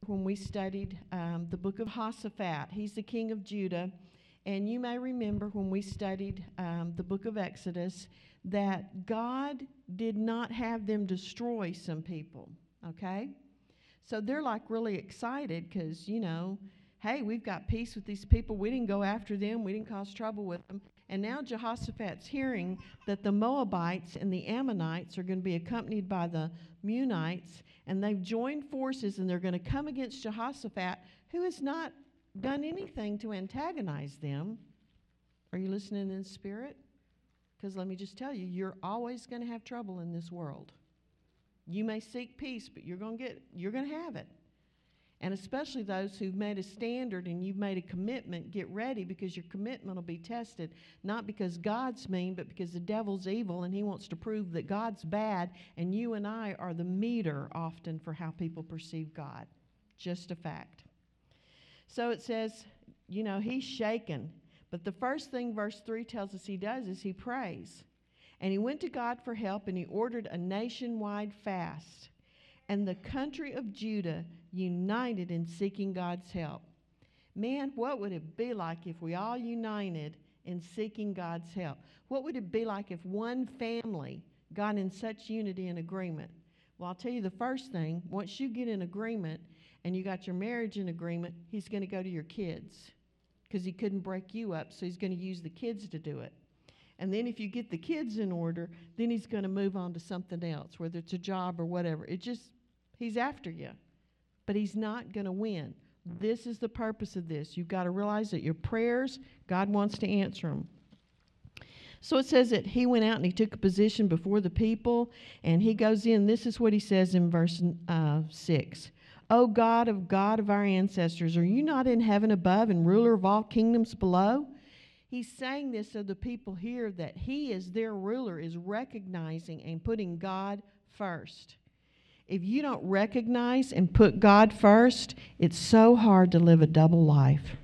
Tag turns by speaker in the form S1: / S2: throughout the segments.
S1: when we studied the book of Jehoshaphat. He's the king of Judah. And you may remember when we studied the book of Exodus that God did not have them destroy some people, okay? So they're like really excited because, hey, we've got peace with these people. We didn't go after them. We didn't cause trouble with them. And now Jehoshaphat's hearing that the Moabites and the Ammonites are going to be accompanied by the Meunites, and they've joined forces, and they're going to come against Jehoshaphat, who has not done anything to antagonize them. Are you listening in spirit? Because let me just tell you, you're always going to have trouble in this world. You may seek peace, but you're going to have it. And especially those who've made a standard and you've made a commitment, get ready, because your commitment will be tested, not because God's mean, but because the devil's evil and he wants to prove that God's bad, and you and I are the meter often for how people perceive God. Just a fact. So it says, he's shaken. But the first thing verse 3 tells us he does is he prays. And he went to God for help, and he ordered a nationwide fast. And the country of Judah united in seeking God's help. Man, what would it be like if we all united in seeking God's help? What would it be like if one family got in such unity and agreement? Well, I'll tell you the first thing. Once you get in agreement and you got your marriage in agreement, he's going to go to your kids because he couldn't break you up, so he's going to use the kids to do it. And then if you get the kids in order, then he's going to move on to something else, whether it's a job or whatever. He's after you, but he's not going to win. This is the purpose of this. You've got to realize that your prayers, God wants to answer them. So it says that he went out and he took a position before the people, and he goes in. This is what he says in verse 6. O God of our ancestors, are you not in heaven above and ruler of all kingdoms below? He's saying this so the people hear that he, as their ruler, is recognizing and putting God first. If you don't recognize and put God first, it's so hard to live a double life.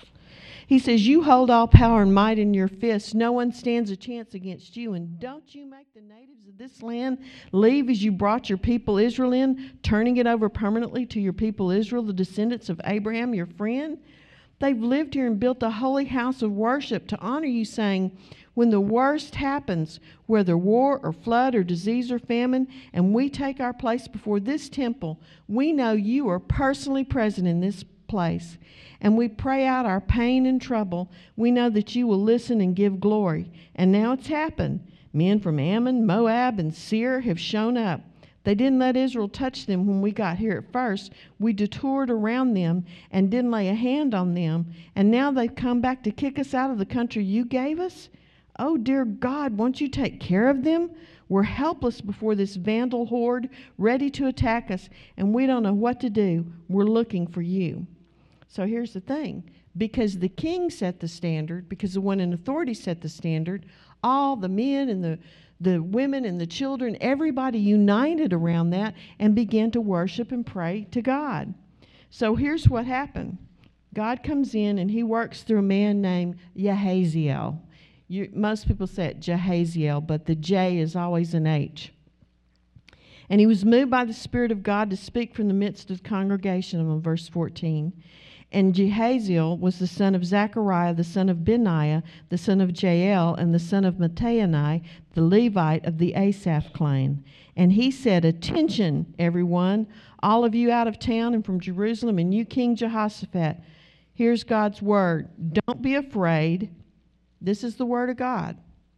S1: He says, you hold all power and might in your fists. No one stands a chance against you. And don't you make the natives of this land leave as you brought your people Israel in, turning it over permanently to your people Israel, the descendants of Abraham, your friend? They've lived here and built a holy house of worship to honor you, saying, when the worst happens, whether war or flood or disease or famine, and we take our place before this temple, we know you are personally present in this place. And we pray out our pain and trouble. We know that you will listen and give glory. And now it's happened. Men from Ammon, Moab, and Seir have shown up. They didn't let Israel touch them when we got here at first. We detoured around them and didn't lay a hand on them. And now they've come back to kick us out of the country you gave us? Oh, dear God, won't you take care of them? We're helpless before this vandal horde, ready to attack us, and we don't know what to do. We're looking for you. So here's the thing. Because the king set the standard, because the one in authority set the standard, all the men and the women and the children, everybody united around that and began to worship and pray to God. So here's what happened. God comes in and he works through a man named Yahaziel. Most people say it Jehaziel, but the J is always an H. And he was moved by the Spirit of God to speak from the midst of the congregation, in verse 14. And Jehaziel was the son of Zechariah, the son of Benaiah, the son of Jael, and the son of Mattani, the Levite of the Asaph clan. And he said, attention, everyone, all of you out of town and from Jerusalem, and you, King Jehoshaphat. Here's God's word. Don't be afraid. This is the word of God.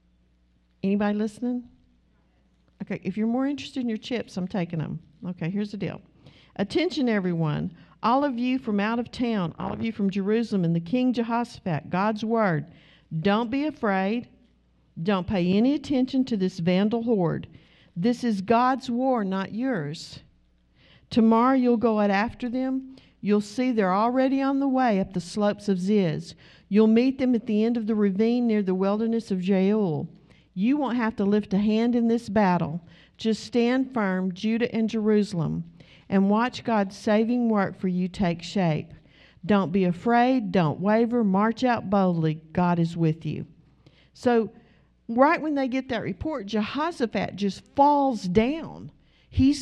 S1: Anybody listening? Okay, if you're more interested in your chips, I'm taking them. Okay, here's the deal. Attention, everyone. All of you from out of town, all of you from Jerusalem, and the King Jehoshaphat, God's word. Don't be afraid. Don't pay any attention to this vandal horde. This is God's war, not yours. Tomorrow you'll go out after them. You'll see they're already on the way up the slopes of Ziz. You'll meet them at the end of the ravine near the wilderness of Jael. You won't have to lift a hand in this battle. Just stand firm, Judah and Jerusalem, and watch God's saving work for you take shape. Don't be afraid. Don't waver. March out boldly. God is with you. So right when they get that report, Jehoshaphat just falls down.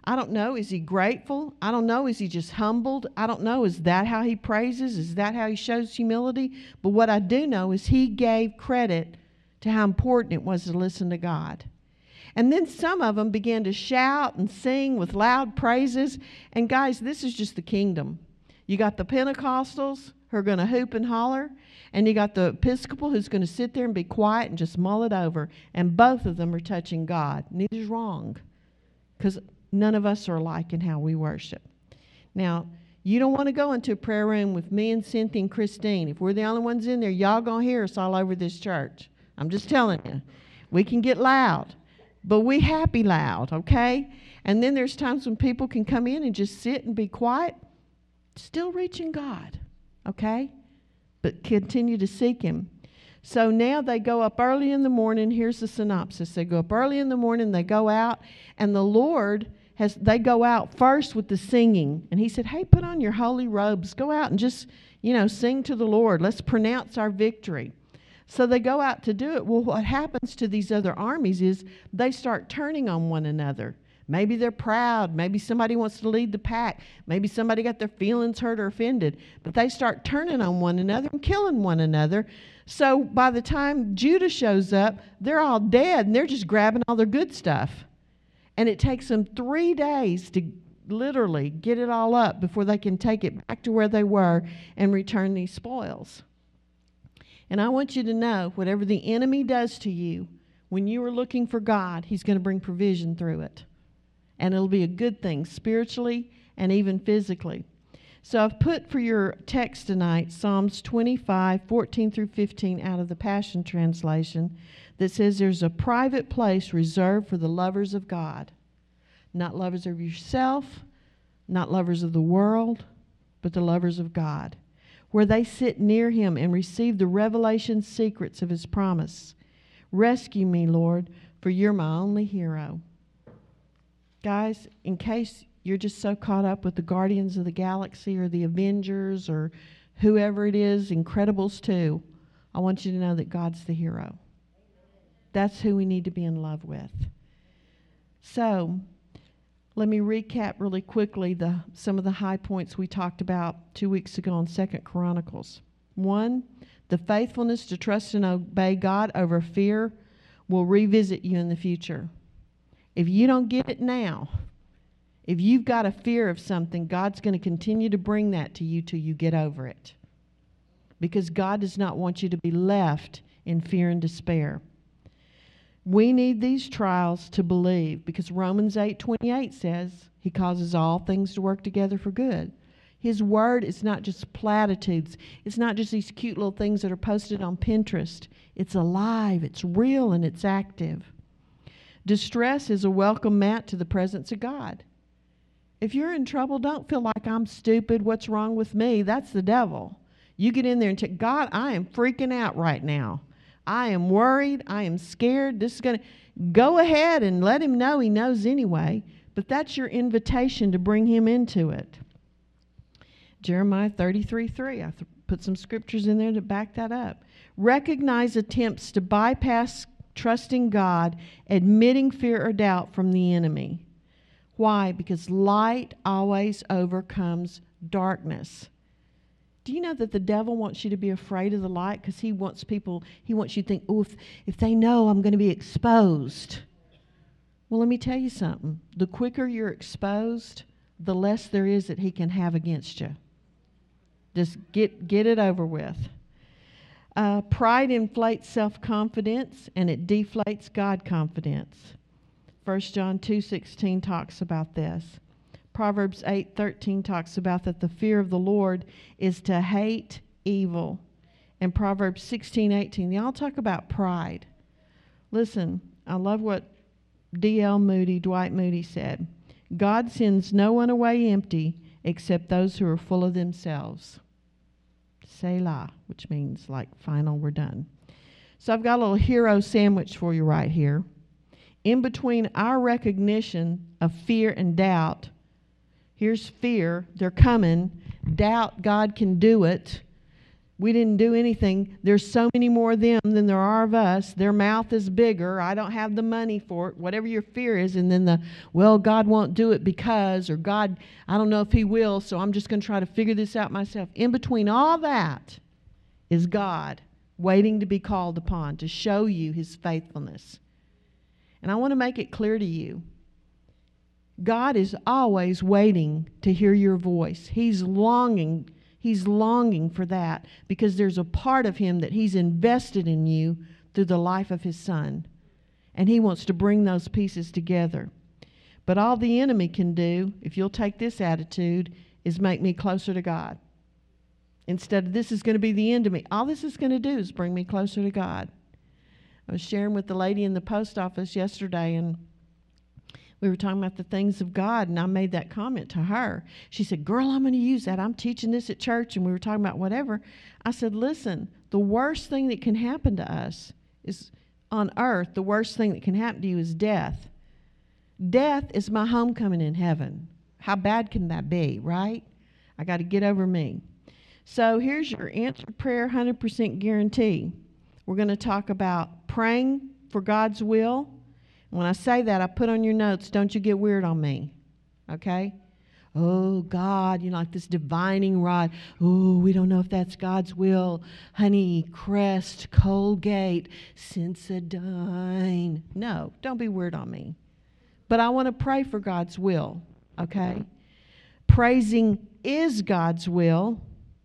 S1: I don't know. Is he grateful? I don't know. Is he just humbled? I don't know. Is that how he praises? Is that how he shows humility? But what I do know is he gave credit to how important it was to listen to God. And then some of them began to shout and sing with loud praises. And guys, this is just the kingdom. You got the Pentecostals who are going to hoop and holler, and you got the Episcopal who's going to sit there and be quiet and just mull it over. And both of them are touching God. Neither's wrong, because none of us are alike in how we worship. Now, you don't want to go into a prayer room with me and Cynthia and Christine. If we're the only ones in there, y'all going to hear us all over this church. I'm just telling you. We can get loud, but we happy loud, okay? And then there's times when people can come in and just sit and be quiet, still reaching God, okay? But continue to seek him. So now they go up early in the morning. Here's the synopsis. They go up early in the morning, they go out, and the Lord they go out first with the singing. And he said, hey, put on your holy robes. Go out and just, sing to the Lord. Let's pronounce our victory. So they go out to do it. Well, what happens to these other armies is they start turning on one another. Maybe they're proud. Maybe somebody wants to lead the pack. Maybe somebody got their feelings hurt or offended. But they start turning on one another and killing one another. So by the time Judah shows up, they're all dead, and they're just grabbing all their good stuff. And it takes them 3 days to literally get it all up before they can take it back to where they were and return these spoils. And I want you to know, whatever the enemy does to you, when you are looking for God, he's going to bring provision through it. And it'll be a good thing, spiritually and even physically. So I've put for your text tonight Psalms 25, 14 through 15 out of the Passion Translation that says there's a private place reserved for the lovers of God. Not lovers of yourself, not lovers of the world, but the lovers of God, where they sit near him and receive the revelation secrets of his promise. Rescue me, Lord, for you're my only hero. Guys, in case you're just so caught up with the Guardians of the Galaxy or the Avengers or whoever it is, Incredibles 2, I want you to know that God's the hero. That's who we need to be in love with. So, let me recap really quickly some of the high points we talked about 2 weeks ago on 2 Chronicles. 1, the faithfulness to trust and obey God over fear will revisit you in the future. If you don't get it now, if you've got a fear of something, God's going to continue to bring that to you till you get over it. Because God does not want you to be left in fear and despair. We need these trials to believe, because Romans 8:28 says he causes all things to work together for good. His word is not just platitudes. It's not just these cute little things that are posted on Pinterest. It's alive, it's real, and it's active. Distress is a welcome mat to the presence of God. If you're in trouble, don't feel like I'm stupid. What's wrong with me? That's the devil. You get in there and say, God, I am freaking out right now. I am worried. I am scared. This is going to go ahead and let him know he knows anyway. But that's your invitation to bring him into it. Jeremiah 33:3. I put some scriptures in there to back that up. Recognize attempts to bypass trusting God, admitting fear or doubt from the enemy. Why? Because light always overcomes darkness. Do you know that the devil wants you to be afraid of the light? Because he wants you to think, oh, if they know, I'm going to be exposed. Well, let me tell you something. The quicker you're exposed, the less there is that he can have against you. Just get it over with. Pride inflates self-confidence, and it deflates God confidence. 1 John 2:16 talks about this. Proverbs 8:13 talks about that the fear of the Lord is to hate evil. And Proverbs 16:18, they all talk about pride. Listen, I love what Dwight Moody said. God sends no one away empty except those who are full of themselves. Selah, which means like final, we're done. So I've got a little hero sandwich for you right here. In between our recognition of fear and doubt, here's fear, they're coming. Doubt, God can do it. We didn't do anything. There's so many more of them than there are of us. Their mouth is bigger. I don't have the money for it. Whatever your fear is. And then well, God won't do it because, or God, I don't know if he will, so I'm just going to try to figure this out myself. In between all that is God waiting to be called upon to show you his faithfulness. And I want to make it clear to you, God is always waiting to hear your voice. He's longing for that because there's a part of him that he's invested in you through the life of his son. And he wants to bring those pieces together. But all the enemy can do, if you'll take this attitude, is make me closer to God. Instead of this is going to be the end of me. All this is going to do is bring me closer to God. I was sharing with the lady in the post office yesterday, and we were talking about the things of God, and I made that comment to her. She said, girl, I'm going to use that. I'm teaching this at church, and we were talking about whatever. I said, listen, the worst thing that can happen to us is on earth, the worst thing that can happen to you is death. Death is my homecoming in heaven. How bad can that be, right? I got to get over me. So here's your answered prayer 100% guarantee. We're going to talk about praying for God's will. When I say that, I put on your notes, don't you get weird on me, okay? Oh, God, like this divining rod. Oh, we don't know if that's God's will. Honey, Crest, Colgate, Sensodyne. No, don't be weird on me. But I want to pray for God's will, okay? Praising is God's will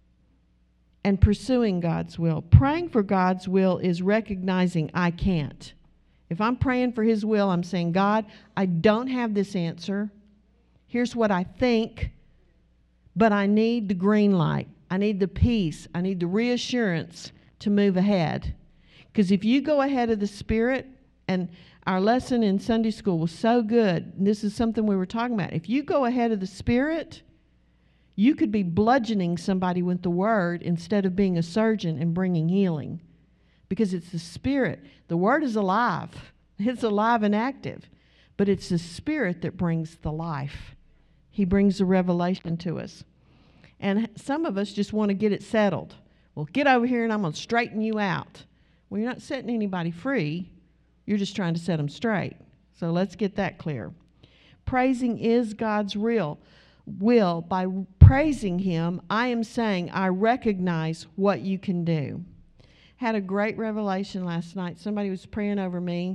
S1: and pursuing God's will. Praying for God's will is recognizing I can't. If I'm praying for his will, I'm saying, God, I don't have this answer. Here's what I think, but I need the green light. I need the peace. I need the reassurance to move ahead. Because if you go ahead of the Spirit, and our lesson in Sunday school was so good, and this is something we were talking about. If you go ahead of the Spirit, you could be bludgeoning somebody with the Word instead of being a surgeon and bringing healing. Because it's the Spirit. The Word is alive. It's alive and active. But it's the Spirit that brings the life. He brings the revelation to us. And some of us just want to get it settled. Well, get over here and I'm going to straighten you out. Well, you're not setting anybody free. You're just trying to set them straight. So let's get that clear. Praising is God's will. By praising him, I am saying I recognize what you can do. Had a great revelation last night. Somebody was praying over me,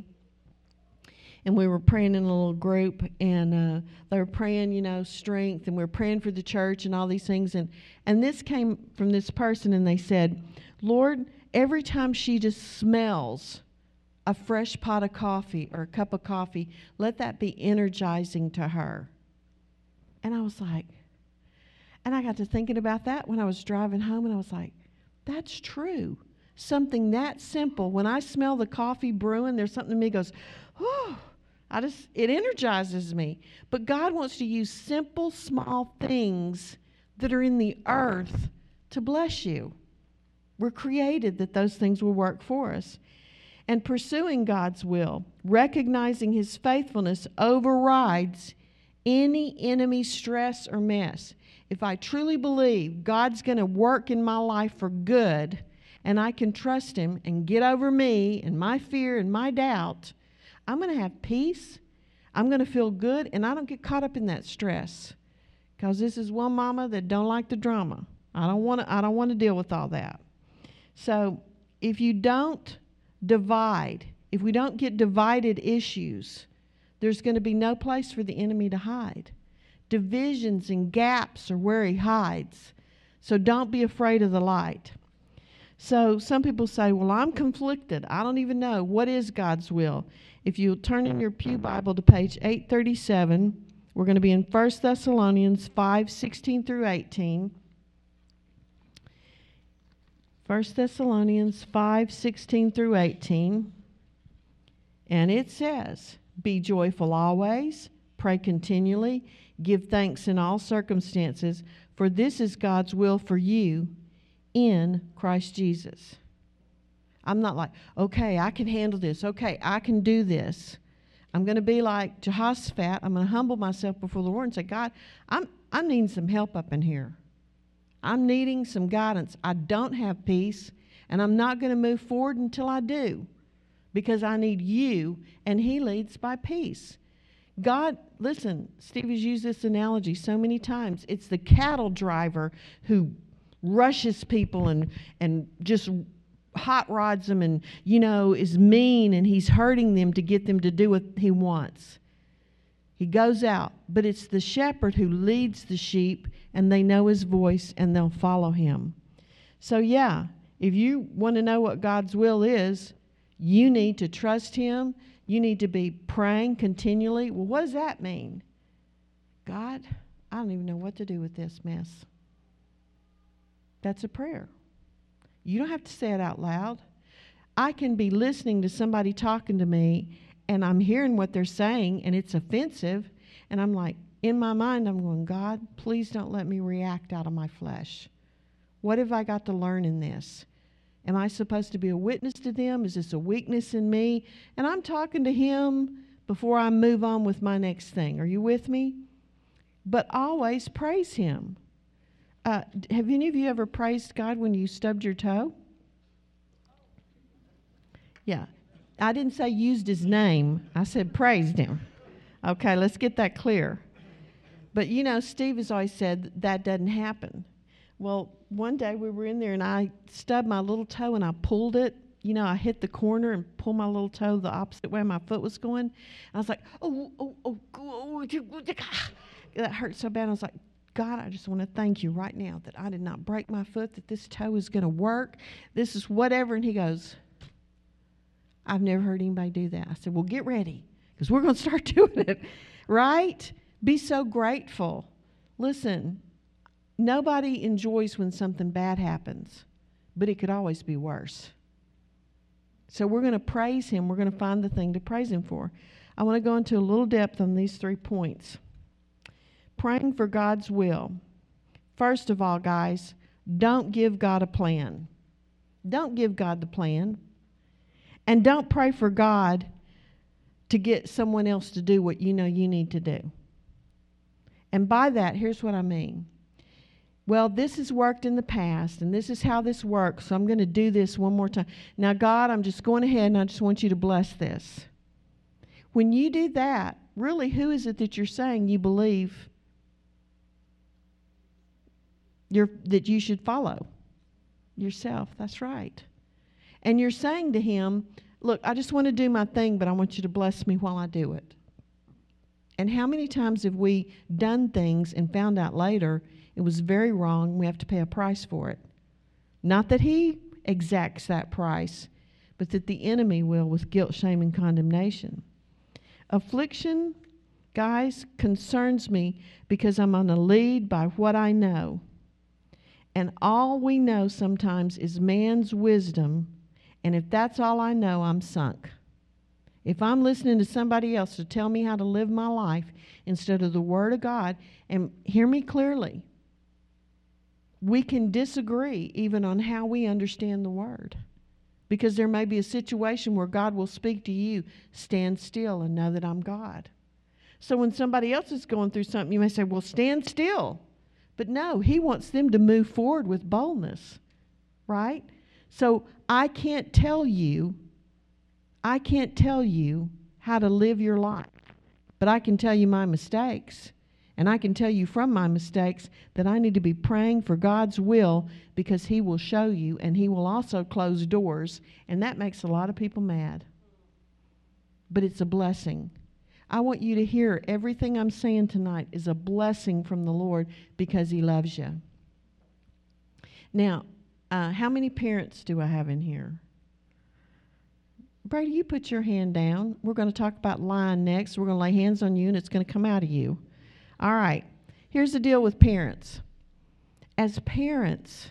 S1: and we were praying in a little group, and they were praying, strength, and we were praying for the church and all these things. And this came from this person, and they said, Lord, every time she just smells a fresh pot of coffee or a cup of coffee, let that be energizing to her. And I was like, and I got to thinking about that when I was driving home, and I was like, that's true. Something that simple. When I smell the coffee brewing, there's something in me that goes, oh, it energizes me. But God wants to use simple, small things that are in the earth to bless you. We're created that those things will work for us. And pursuing God's will, recognizing his faithfulness overrides any enemy stress or mess. If I truly believe God's going to work in my life for good, and I can trust him and get over me and my fear and my doubt, I'm going to have peace. I'm going to feel good, and I don't get caught up in that stress. Because this is one mama that don't like the drama. I don't want to deal with all that. So if you don't divide, if we don't get divided issues, there's going to be no place for the enemy to hide. Divisions and gaps are where he hides. So don't be afraid of the light. So some people say, well, I'm conflicted. I don't even know. What is God's will? If you turn in your pew Bible to page 837, we're going to be in 1 Thessalonians 5:16 through 18. 1 Thessalonians 5:16 through 18. And it says, be joyful always, pray continually, give thanks in all circumstances, for this is God's will for you in Christ Jesus. I'm not like, okay, I can handle this. Okay, I can do this. I'm going to be like Jehoshaphat. I'm going to humble myself before the Lord and say, God, I'm needing some help up in here. I'm needing some guidance. I don't have peace, and I'm not going to move forward until I do, because I need you, and he leads by peace. God, listen, Steve has used this analogy so many times. It's the cattle driver who rushes people and just hot rods them and, is mean, and he's hurting them to get them to do what he wants. He goes out, but it's the shepherd who leads the sheep, and they know his voice, and they'll follow him. So, if you want to know what God's will is, you need to trust him. You need to be praying continually. Well, what does that mean? God, I don't even know what to do with this mess. That's a prayer. You don't have to say it out loud. I can be listening to somebody talking to me, and I'm hearing what they're saying, and it's offensive, and I'm like, in my mind, I'm going, God, please don't let me react out of my flesh. What have I got to learn in this? Am I supposed to be a witness to them? Is this a weakness in me? And I'm talking to him before I move on with my next thing. Are you with me? But always praise him. Have any of you ever praised God when you stubbed your toe? Yeah. I didn't say used his name. I said praised him. Okay, let's get that clear. But Steve has always said that doesn't happen. Well, one day we were in there and I stubbed my little toe and I pulled it. I hit the corner and pulled my little toe the opposite way my foot was going. I was like, that hurt so bad. I was like, God, I just want to thank you right now that I did not break my foot, that this toe is going to work. This is whatever. And he goes, I've never heard anybody do that. I said, well, get ready, because we're going to start doing it, right? Be so grateful. Listen, nobody enjoys when something bad happens, but it could always be worse. So we're going to praise him. We're going to find the thing to praise him for. I want to go into a little depth on these 3 points. Praying for God's will. First of all, guys, don't give God a plan. Don't give God the plan. And don't pray for God to get someone else to do what you need to do. And by that, here's what I mean. Well, this has worked in the past, and this is how this works, so I'm going to do this one more time. Now, God, I'm just going ahead, and I just want you to bless this. When you do that, really, who is it that you're saying you believe that you should follow? Yourself. That's right. And you're saying to him, look, I just want to do my thing, but I want you to bless me while I do it. And how many times have we done things and found out later it was very wrong, we have to pay a price for it? Not that he exacts that price, but that the enemy will, with guilt, shame, and condemnation. Affliction, guys, concerns me because I'm on a lead by what I know. And all we know sometimes is man's wisdom, and if that's all I know, I'm sunk. If I'm listening to somebody else to tell me how to live my life instead of the Word of God, and hear me clearly, we can disagree even on how we understand the Word. Because there may be a situation where God will speak to you, stand still and know that I'm God. So when somebody else is going through something, you may say, well, stand still. But no, he wants them to move forward with boldness, right? So I can't tell you how to live your life, but I can tell you my mistakes. And I can tell you from my mistakes that I need to be praying for God's will, because he will show you, and he will also close doors. And that makes a lot of people mad. But it's a blessing. I want you to hear everything I'm saying tonight is a blessing from the Lord, because he loves you. Now, how many parents do I have in here? Brady, you put your hand down. We're going to talk about lying next. We're going to lay hands on you, and it's going to come out of you. All right. Here's the deal with parents. As parents,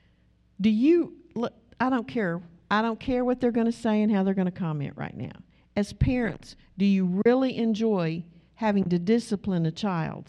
S1: I don't care. I don't care what they're going to say and how they're going to comment right now. As parents, do you really enjoy having to discipline a child?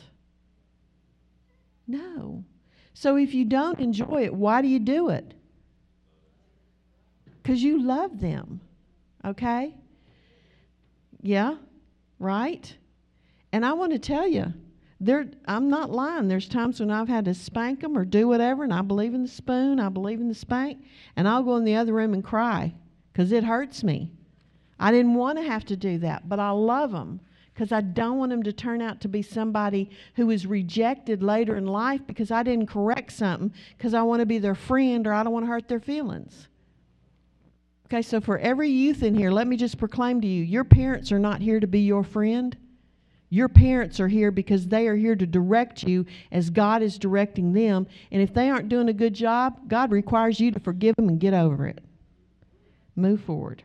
S1: No. So if you don't enjoy it, why do you do it? Because you love them. Okay? Yeah? Right? And I want to tell you, I'm not lying. There's times when I've had to spank them or do whatever, and I believe in the spoon, I believe in the spank, and I'll go in the other room and cry because it hurts me. I didn't want to have to do that, but I love them because I don't want them to turn out to be somebody who is rejected later in life because I didn't correct something because I want to be their friend or I don't want to hurt their feelings. Okay, so for every youth in here, let me just proclaim to you, your parents are not here to be your friend. Your parents are here because they are here to direct you as God is directing them. And if they aren't doing a good job, God requires you to forgive them and get over it. Move forward.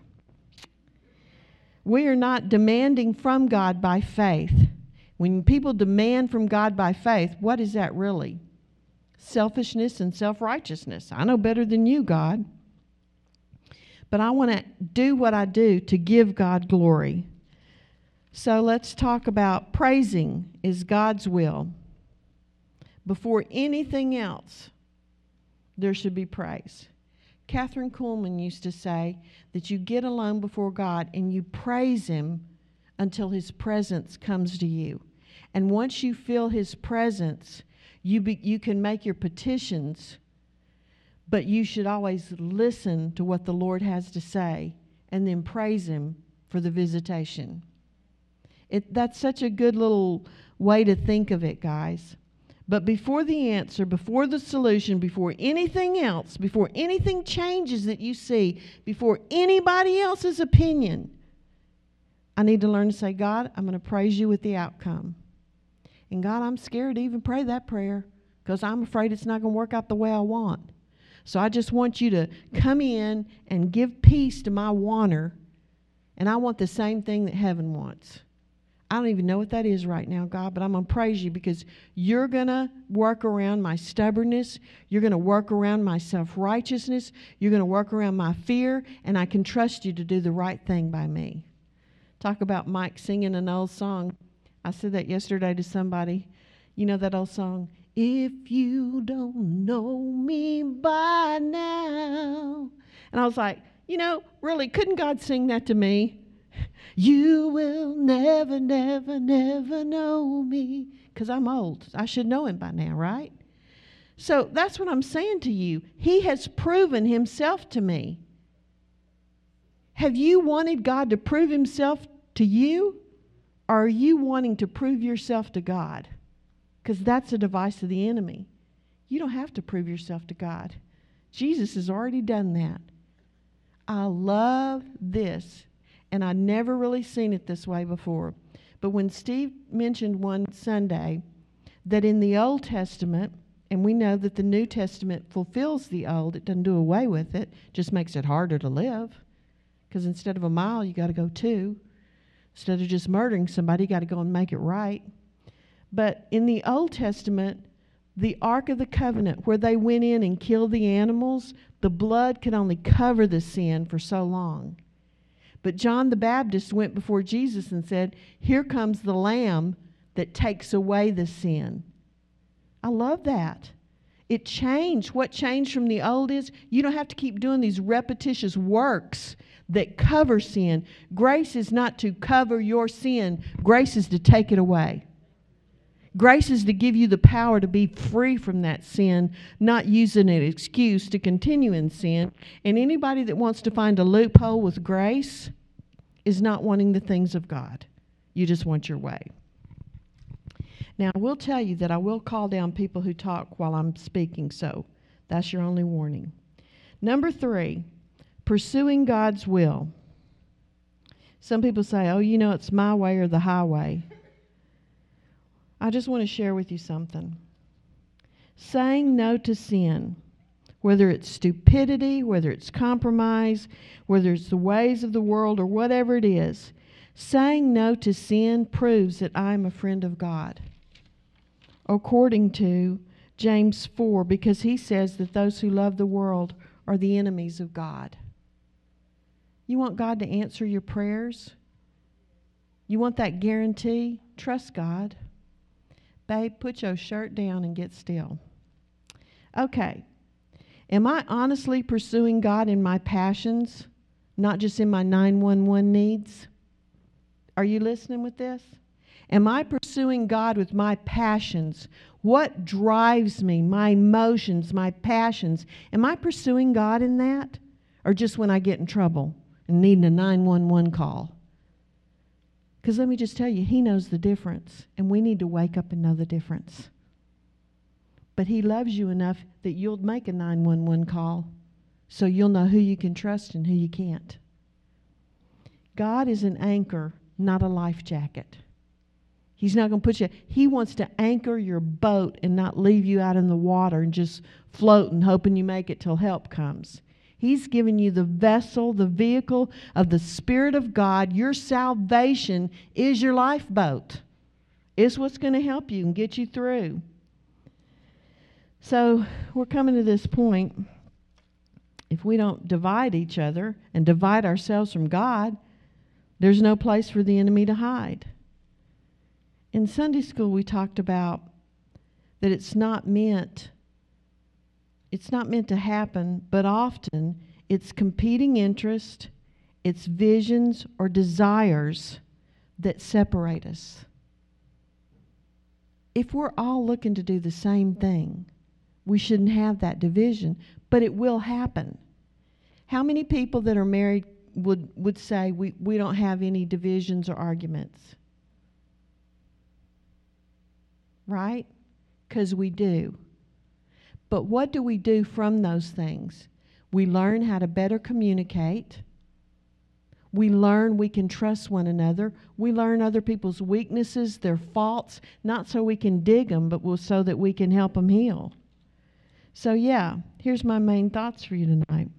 S1: We are not demanding from God by faith. When people demand from God by faith, what is that really? Selfishness and self-righteousness. I know better than you, God. But I want to do what I do to give God glory. So let's talk about praising is God's will. Before anything else, there should be praise. Catherine Kuhlman used to say that you get alone before God and you praise Him until His presence comes to you. And once you feel His presence, you can make your petitions, but you should always listen to what the Lord has to say and then praise Him for the visitation. That's such a good little way to think of it, guys. But before the answer, before the solution, before anything else, before anything changes that you see, before anybody else's opinion, I need to learn to say, God, I'm going to praise you with the outcome. And God, I'm scared to even pray that prayer because I'm afraid it's not going to work out the way I want. So I just want you to come in and give peace to my wanter, and I want the same thing that heaven wants. I don't even know what that is right now, God, but I'm going to praise you because you're going to work around my stubbornness. You're going to work around my self-righteousness. You're going to work around my fear, and I can trust you to do the right thing by me. Talk about Mike singing an old song. I said that yesterday to somebody. You know that old song? If you don't know me by now. And I was like, really, couldn't God sing that to me? You will never, never, never know me. Because I'm old. I should know Him by now, right? So that's what I'm saying to you. He has proven Himself to me. Have you wanted God to prove Himself to you? Or are you wanting to prove yourself to God? Because that's a device of the enemy. You don't have to prove yourself to God. Jesus has already done that. I love this. And I'd never really seen it this way before. But when Steve mentioned one Sunday that in the Old Testament, and we know that the New Testament fulfills the Old, it doesn't do away with it, just makes it harder to live. Because instead of a mile, you got to go 2. Instead of just murdering somebody, you got to go and make it right. But in the Old Testament, the Ark of the Covenant, where they went in and killed the animals, the blood could only cover the sin for so long. But John the Baptist went before Jesus and said, here comes the Lamb that takes away the sin. I love that. It changed. What changed from the old is you don't have to keep doing these repetitious works that cover sin. Grace is not to cover your sin. Grace is to take it away. Grace is to give you the power to be free from that sin, not using an excuse to continue in sin. And anybody that wants to find a loophole with grace is not wanting the things of God. You just want your way. Now, I will tell you that I will call down people who talk while I'm speaking, so that's your only warning. Number 3, pursuing God's will. Some people say, it's my way or the highway. I just want to share with you something. Saying no to sin, whether it's stupidity, whether it's compromise, whether it's the ways of the world or whatever it is, saying no to sin proves that I'm a friend of God. According to James 4, because he says that those who love the world are the enemies of God. You want God to answer your prayers? You want that guarantee? Trust God. Babe, put your shirt down and get still. Okay. Am I honestly pursuing God in my passions, not just in my 911 needs? Are you listening with this? Am I pursuing God with my passions? What drives me, my emotions, my passions? Am I pursuing God in that? Or just when I get in trouble and needing a 911 call? Because let me just tell you, He knows the difference, and we need to wake up and know the difference. But He loves you enough that you'll make a 911 call so you'll know who you can trust and who you can't. God is an anchor, not a life jacket. He's not going to put you, He wants to anchor your boat and not leave you out in the water and just floating, hoping you make it till help comes. He's given you the vessel, the vehicle of the Spirit of God. Your salvation is your lifeboat. It's what's going to help you and get you through. So we're coming to this point. If we don't divide each other and divide ourselves from God, there's no place for the enemy to hide. In Sunday school, we talked about that it's not meant to happen, but often it's competing interest, it's visions or desires that separate us. If we're all looking to do the same thing, we shouldn't have that division, but it will happen. How many people that are married would say we don't have any divisions or arguments? Right? Because we do. But what do we do from those things? We learn how to better communicate. We learn we can trust one another. We learn other people's weaknesses, their faults, not so we can dig them, but so that we can help them heal. So yeah, here's my main thoughts for you tonight.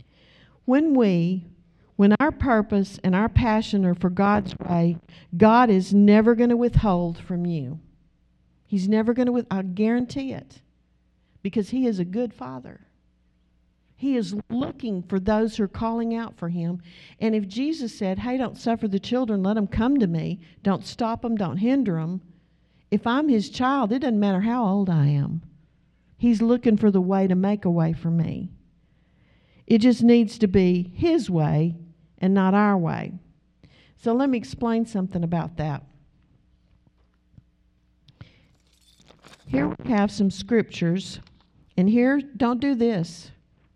S1: When our purpose and our passion are for God's way, God is never going to withhold from you. He's never going to, I guarantee it, because He is a good Father. He is looking for those who are calling out for Him. And if Jesus said, hey, don't suffer the children, let them come to me, don't stop them, don't hinder them. If I'm His child, it doesn't matter how old I am. He's looking for the way to make a way for me. It just needs to be His way and not our way. So let me explain something about that. Here we have some scriptures, and here, don't do this.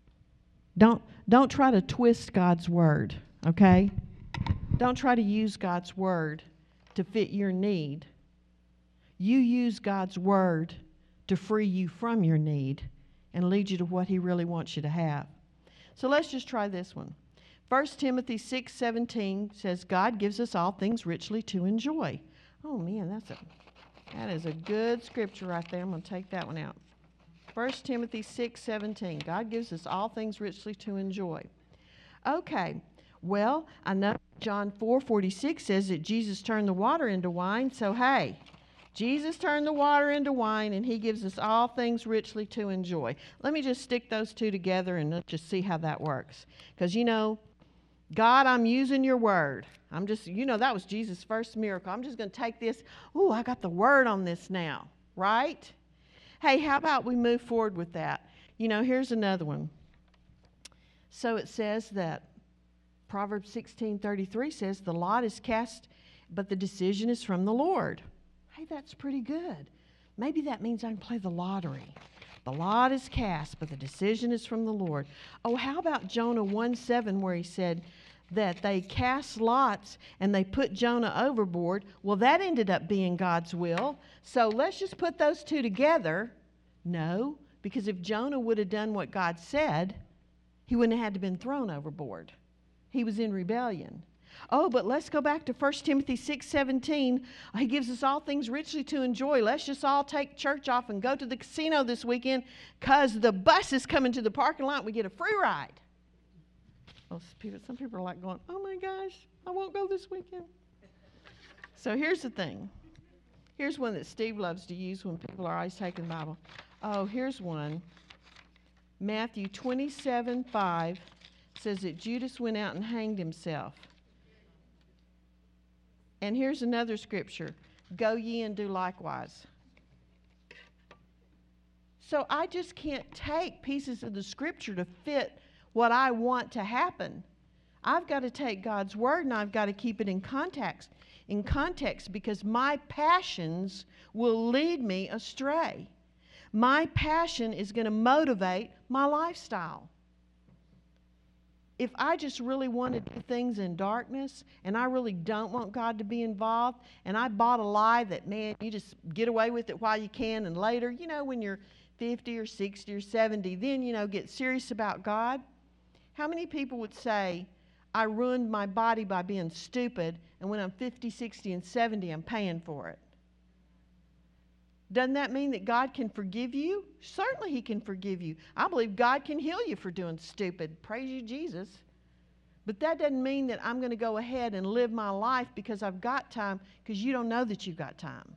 S1: Don't try to twist God's word, okay? Don't try to use God's word to fit your need. You use God's word to free you from your need and lead you to what He really wants you to have. So let's just try this one. 1 Timothy 6:17 says, God gives us all things richly to enjoy. Oh man, that is a good scripture right there. I'm going to take that one out. 1 Timothy 6:17. God gives us all things richly to enjoy. Okay, well, I know John 4:46 says that Jesus turned the water into wine. So, hey, Jesus turned the water into wine, and He gives us all things richly to enjoy. Let me just stick those two together and let's just see how that works. Because, God, I'm using your word. That was Jesus' first miracle. I'm just going to take this. Ooh, I got the word on this now, right? Hey, how about we move forward with that? Here's another one. So it says that Proverbs 16:33 says, the lot is cast, but the decision is from the Lord. Hey, that's pretty good. Maybe that means I can play the lottery. The lot is cast, but the decision is from the Lord. Oh, how about Jonah 1:7 where he said that they cast lots and they put Jonah overboard? Well, that ended up being God's will. So let's just put those two together. No, because if Jonah would have done what God said, he wouldn't have had to been thrown overboard. He was in rebellion. Oh, but let's go back to 1 Timothy 6:17. He gives us all things richly to enjoy. Let's just all take church off and go to the casino this weekend because the bus is coming to the parking lot and we get a free ride. Well, some people are like going, oh my gosh, I won't go this weekend. So here's the thing. Here's one that Steve loves to use when people are always taking the Bible. Oh, here's one. Matthew 27:5 says that Judas went out and hanged himself. And here's another scripture. Go ye and do likewise. So I just can't take pieces of the scripture to fit what I want to happen. I've got to take God's word and I've got to keep it in context, because my passions will lead me astray. My passion is going to motivate my lifestyle. If I just really want to do things in darkness and I really don't want God to be involved, and I bought a lie that, man, you just get away with it while you can, and later, when you're 50 or 60 or 70, then, get serious about God. How many people would say, I ruined my body by being stupid, and when I'm 50, 60, and 70, I'm paying for it? Doesn't that mean that God can forgive you? Certainly He can forgive you. I believe God can heal you for doing stupid. Praise you, Jesus. But that doesn't mean that I'm going to go ahead and live my life because I've got time, because you don't know that you've got time.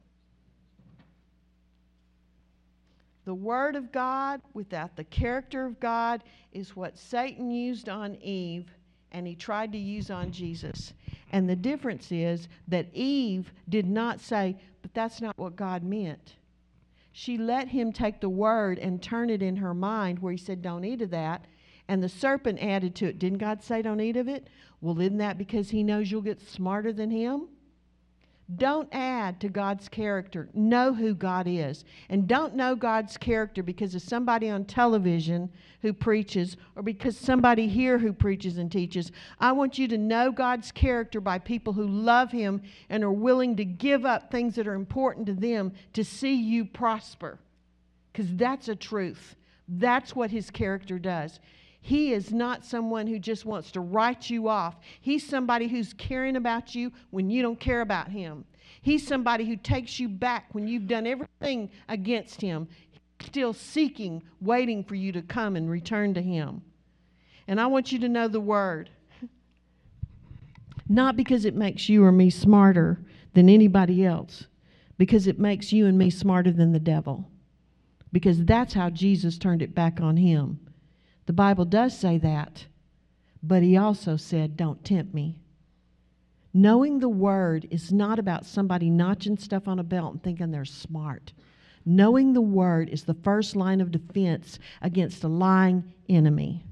S1: The Word of God without the character of God is what Satan used on Eve, and he tried to use on Jesus. And the difference is that Eve did not say, but that's not what God meant. She let him take the word and turn it in her mind where he said, don't eat of that. And the serpent added to it. Didn't God say don't eat of it? Well, isn't that because he knows you'll get smarter than him? Don't add to God's character. Know who God is. And don't know God's character because of somebody on television who preaches or because somebody here who preaches and teaches. I want you to know God's character by people who love Him and are willing to give up things that are important to them to see you prosper. Because that's a truth. That's what His character does. He is not someone who just wants to write you off. He's somebody who's caring about you when you don't care about Him. He's somebody who takes you back when you've done everything against Him, still seeking, waiting for you to come and return to Him. And I want you to know the Word. Not because it makes you or me smarter than anybody else, because it makes you and me smarter than the devil. Because that's how Jesus turned it back on him. The Bible does say that, but He also said, don't tempt me. Knowing the Word is not about somebody notching stuff on a belt and thinking they're smart. Knowing the Word is the first line of defense against a lying enemy.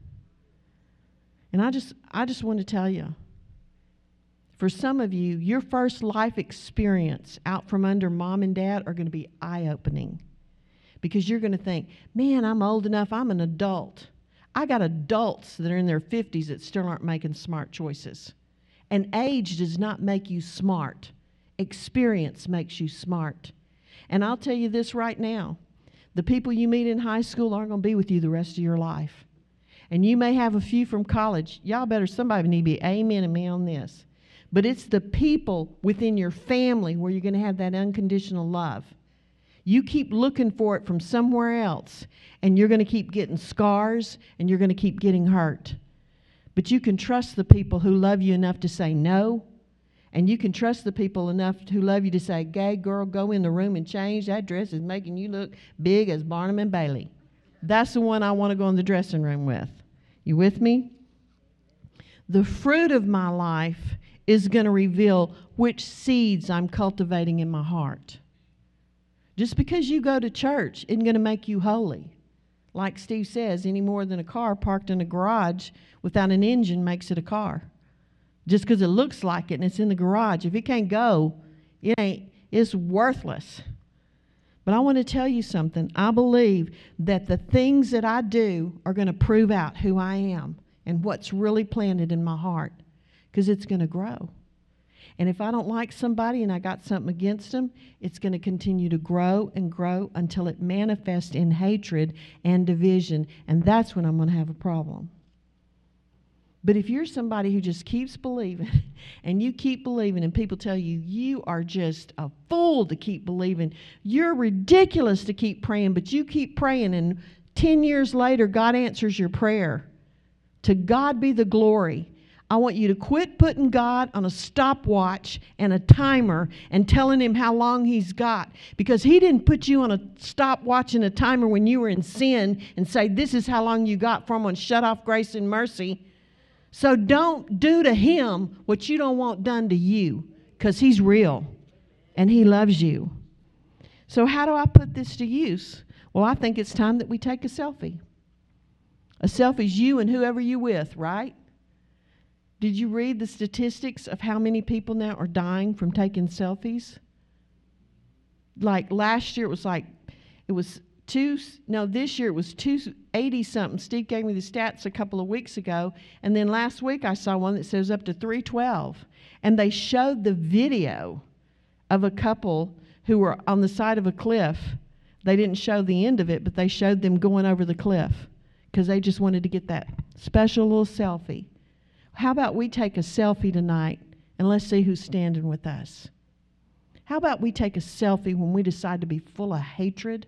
S1: And I just want to tell you, for some of you, your first life experience out from under mom and dad are going to be eye-opening. Because you're going to think, man, I'm old enough, I'm an adult. I got adults that are in their 50s that still aren't making smart choices. And age does not make you smart. Experience makes you smart. And I'll tell you this right now. The people you meet in high school aren't going to be with you the rest of your life. And you may have a few from college. Somebody need to be amen to me on this. But it's the people within your family where you're going to have that unconditional love. You keep looking for it from somewhere else, and you're going to keep getting scars, and you're going to keep getting hurt. But you can trust the people who love you enough to say no, and you can trust the people enough who love you to say, "Gay girl, go in the room and change. That dress is making you look big as Barnum and Bailey." That's the one I want to go in the dressing room with. You with me? The fruit of my life is going to reveal which seeds I'm cultivating in my heart. Just because you go to church isn't going to make you holy. Like Steve says, any more than a car parked in a garage without an engine makes it a car. Just because it looks like it and it's in the garage, if it can't go, it's worthless. But I want to tell you something. I believe that the things that I do are going to prove out who I am and what's really planted in my heart, because it's going to grow. And if I don't like somebody and I got something against them, it's going to continue to grow and grow until it manifests in hatred and division. And that's when I'm going to have a problem. But if you're somebody who just keeps believing and you keep believing and people tell you, you are just a fool to keep believing, you're ridiculous to keep praying, but you keep praying and 10 years later God answers your prayer. To God be the glory. I want you to quit putting God on a stopwatch and a timer and telling Him how long He's got. Because He didn't put you on a stopwatch and a timer when you were in sin and say, this is how long you got for Him and shut off grace and mercy. So don't do to Him what you don't want done to you, because He's real and He loves you. So how do I put this to use? Well, I think it's time that we take a selfie. A selfie is you and whoever you're with, right? Did you read the statistics of how many people now are dying from taking selfies? Like last year this year it was 280 something. Steve gave me the stats a couple of weeks ago, and then last week I saw one that says up to 312. And they showed the video of a couple who were on the side of a cliff. They didn't show the end of it, but they showed them going over the cliff because they just wanted to get that special little selfie. How about we take a selfie tonight and let's see who's standing with us? How about we take a selfie when we decide to be full of hatred?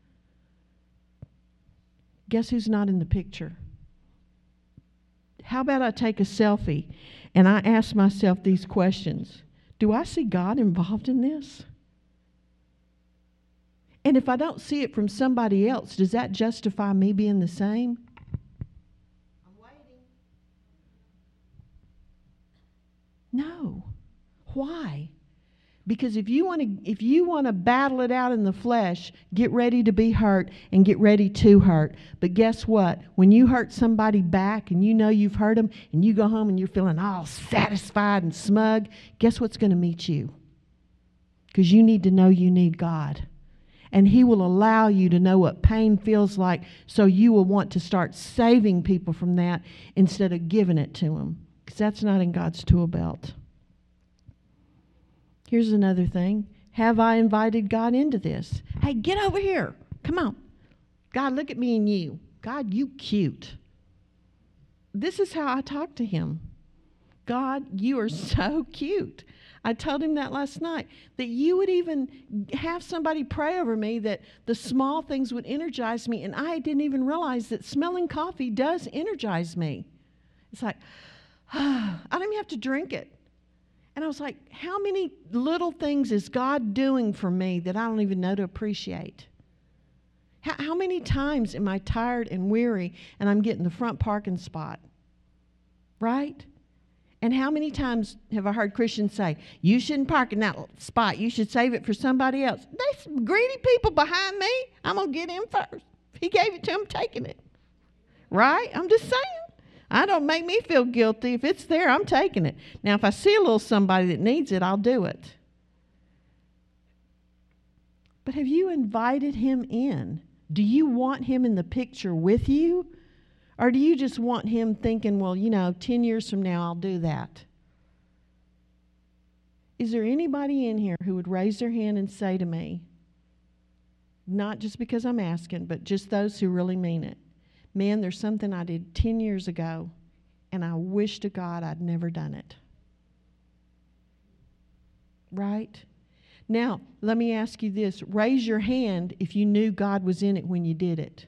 S1: Guess who's not in the picture? How about I take a selfie and I ask myself these questions? Do I see God involved in this? And if I don't see it from somebody else, does that justify me being the same? I'm waiting. No. Why? Because if you want to battle it out in the flesh, get ready to be hurt and get ready to hurt. But guess what? When you hurt somebody back and you know you've hurt them and you go home and you're feeling all satisfied and smug, guess what's going to meet you? Because you need to know you need God. And He will allow you to know what pain feels like, so you will want to start saving people from that instead of giving it to them. Because that's not in God's tool belt. Here's another thing. Have I invited God into this? Hey, get over here. Come on. God, look at me and you. God, you cute. This is how I talk to Him. God, you are so cute. I told Him that last night, that you would even have somebody pray over me, that the small things would energize me, and I didn't even realize that smelling coffee does energize me. It's like, I don't even have to drink it. And I was like, how many little things is God doing for me that I don't even know to appreciate? How many times am I tired and weary and I'm getting the front parking spot? Right? And how many times have I heard Christians say, you shouldn't park in that spot. You should save it for somebody else. There's greedy people behind me. I'm going to get in first. If He gave it to them, I'm taking it. Right? I'm just saying. I don't make me feel guilty. If it's there, I'm taking it. Now, if I see a little somebody that needs it, I'll do it. But have you invited Him in? Do you want Him in the picture with you? Or do you just want Him thinking, well, 10 years from now, I'll do that? Is there anybody in here who would raise their hand and say to me, not just because I'm asking, but just those who really mean it, man, there's something I did 10 years ago, and I wish to God I'd never done it. Right? Now, let me ask you this. Raise your hand if you knew God was in it when you did it.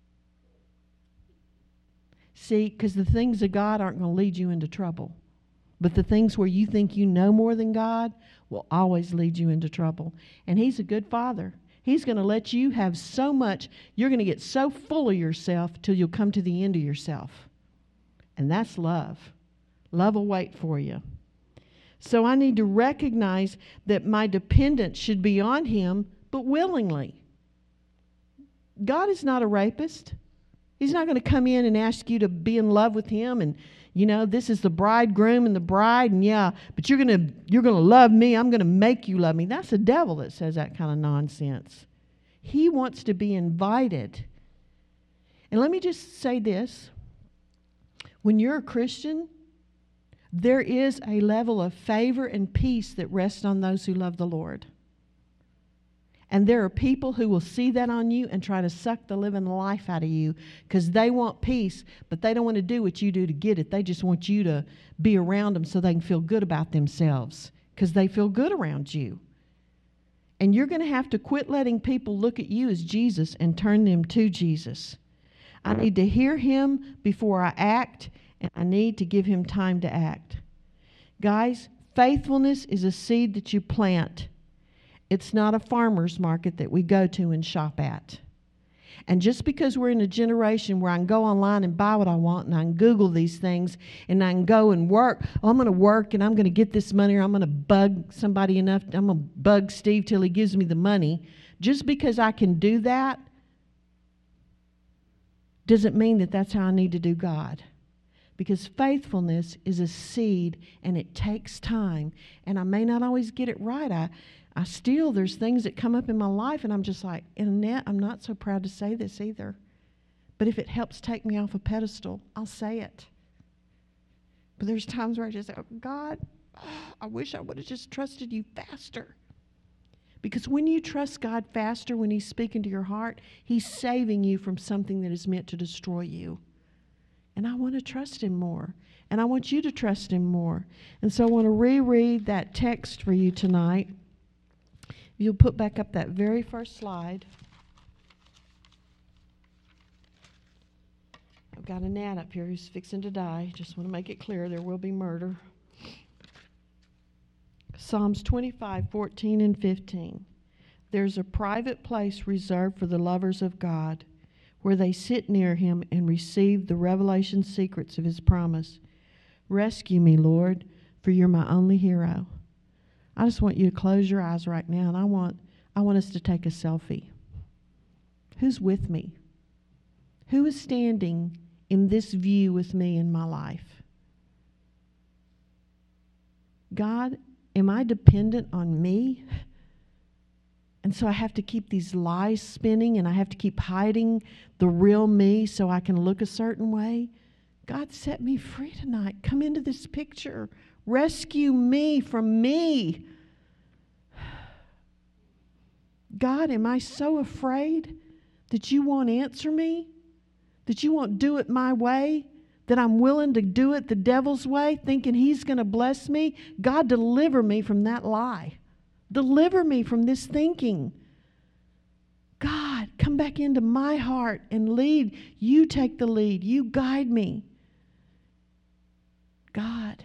S1: See, because the things of God aren't going to lead you into trouble. But the things where you think you know more than God will always lead you into trouble. And He's a good Father. He's going to let you have so much, you're going to get so full of yourself till you'll come to the end of yourself. And that's love. Love will wait for you. So I need to recognize that my dependence should be on Him, but willingly. God is not a rapist. He's not going to come in and ask you to be in love with Him and, this is the bridegroom and the bride, and but you're going to love me. I'm going to make you love me. That's the devil that says that kind of nonsense. He wants to be invited. And let me just say this. When you're a Christian, there is a level of favor and peace that rests on those who love the Lord. And there are people who will see that on you and try to suck the living life out of you because they want peace, but they don't want to do what you do to get it. They just want you to be around them so they can feel good about themselves because they feel good around you. And you're going to have to quit letting people look at you as Jesus and turn them to Jesus. I need to hear Him before I act, and I need to give Him time to act. Guys, faithfulness is a seed that you plant. It's not a farmer's market that we go to and shop at. And just because we're in a generation where I can go online and buy what I want, and I can Google these things, and I can go and work, I'm going to work and I'm going to get this money, or I'm going to bug somebody enough, I'm going to bug Steve till he gives me the money. Just because I can do that doesn't mean that that's how I need to do God. Because faithfulness is a seed, and it takes time. And I may not always get it right. There's things that come up in my life, and I'm just like, Annette, I'm not so proud to say this either. But if it helps take me off a pedestal, I'll say it. But there's times where I just say, oh, God, I wish I would have just trusted you faster. Because when you trust God faster, when He's speaking to your heart, He's saving you from something that is meant to destroy you. And I want to trust Him more. And I want you to trust Him more. And so I want to reread that text for you tonight. If you'll put back up that very first slide. I've got a gnat up here who's fixing to die. Just want to make it clear there will be murder. Psalms 25, 14 and 15. There's a private place reserved for the lovers of God, where they sit near Him and receive the revelation secrets of His promise. Rescue me, Lord, for You're my only hero. I just want you to close your eyes right now, and I want us to take a selfie. Who's with me? Who is standing in this view with me in my life? God, am I dependent on me? And so I have to keep these lies spinning, and I have to keep hiding the real me so I can look a certain way? God, set me free tonight. Come into this picture. Rescue me from me. God, am I so afraid that You won't answer me? That You won't do it my way? That I'm willing to do it the devil's way, thinking He's going to bless me? God, deliver me from that lie. Deliver me from this thinking. God, come back into my heart and lead. You take the lead. You guide me. God,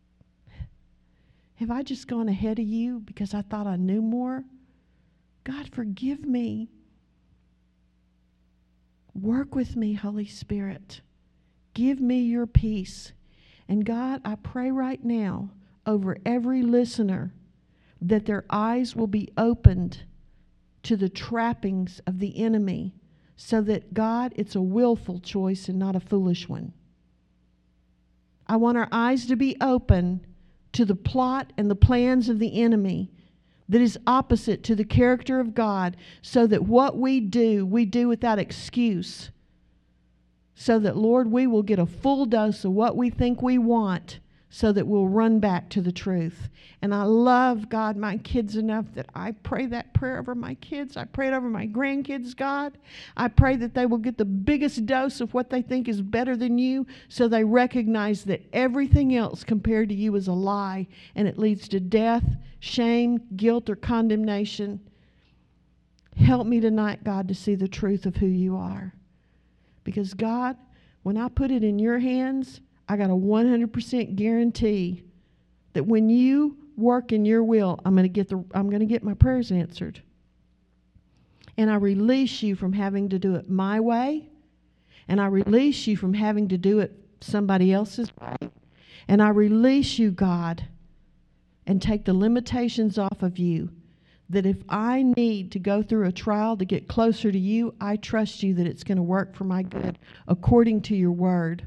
S1: have I just gone ahead of You because I thought I knew more? God, forgive me. Work with me, Holy Spirit. Give me Your peace. And God, I pray right now over every listener that their eyes will be opened to the trappings of the enemy, so that, God, it's a willful choice and not a foolish one. I want our eyes to be open to the plot and the plans of the enemy that is opposite to the character of God, so that what we do without excuse. So that, Lord, we will get a full dose of what we think we want, so that we'll run back to the truth. And I love, God, my kids enough that I pray that prayer over my kids. I pray it over my grandkids, God. I pray that they will get the biggest dose of what they think is better than You, so they recognize that everything else compared to You is a lie, and it leads to death, shame, guilt, or condemnation. Help me tonight, God, to see the truth of who You are. Because, God, when I put it in Your hands, I got a 100% guarantee that when You work in Your will, I'm going to get my prayers answered. And I release You from having to do it my way, and I release You from having to do it somebody else's way, and I release You, God, and take the limitations off of You. That if I need to go through a trial to get closer to You, I trust You that it's going to work for my good according to Your word.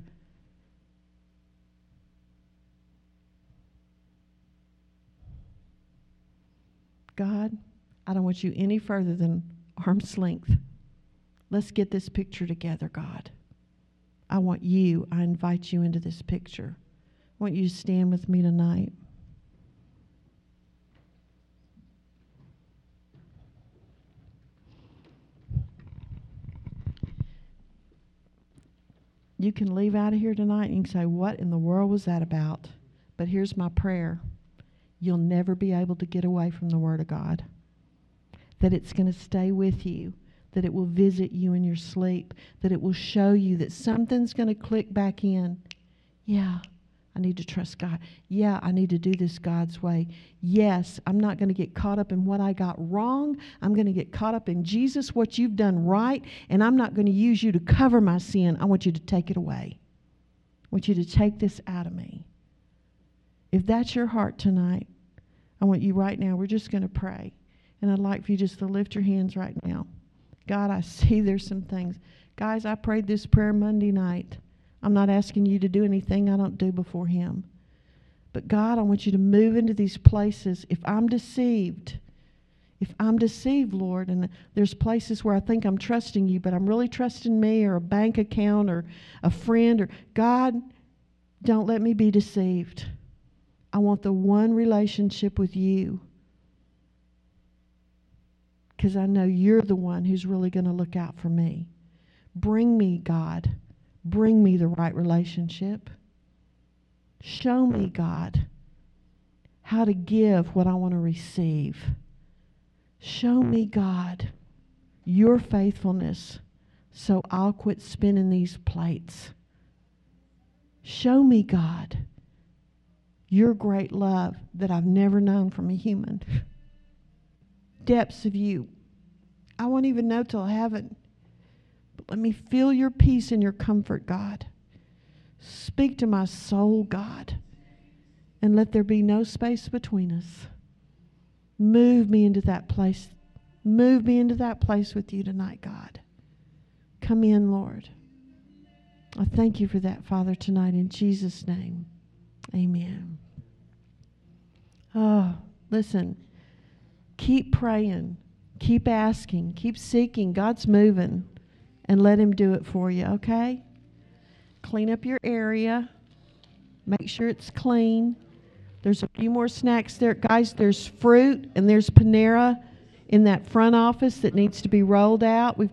S1: God, I don't want You any further than arm's length. Let's get this picture together, God. I invite You into this picture. I want you to stand with me tonight. You can leave out of here tonight and you can say, what in the world was that about? But here's my prayer. You'll never be able to get away from the Word of God. That it's going to stay with you. That it will visit you in your sleep. That it will show you that something's going to click back in. Yeah, I need to trust God. Yeah, I need to do this God's way. Yes, I'm not going to get caught up in what I got wrong. I'm going to get caught up in Jesus, what You've done right, and I'm not going to use You to cover my sin. I want You to take it away. I want You to take this out of me. If that's your heart tonight, I want you right now, we're just going to pray. And I'd like for you just to lift your hands right now. God, I see there's some things. Guys, I prayed this prayer Monday night. I'm not asking you to do anything I don't do before Him. But God, I want you to move into these places. If I'm deceived, Lord, and there's places where I think I'm trusting you, but I'm really trusting me or a bank account or a friend, or God, don't let me be deceived. I want the one relationship with you, because I know you're the one who's really going to look out for me. Bring me, God. Bring me the right relationship. Show me, God, how to give what I want to receive. Show me, God, your faithfulness so I'll quit spinning these plates. Show me, God, your great love that I've never known from a human. Depths of you I won't even know till heaven. But let me feel your peace and your comfort, God. Speak to my soul, God, and let there be no space between us. Move me into that place. Move me into that place with you tonight, God. Come in, Lord. I thank you for that, Father, tonight in Jesus' name. Amen. Oh, listen. Keep praying. Keep asking. Keep seeking. God's moving. And let Him do it for you, okay? Clean up your area. Make sure it's clean. There's a few more snacks there. Guys, there's fruit and there's Panera in that front office that needs to be rolled out. We've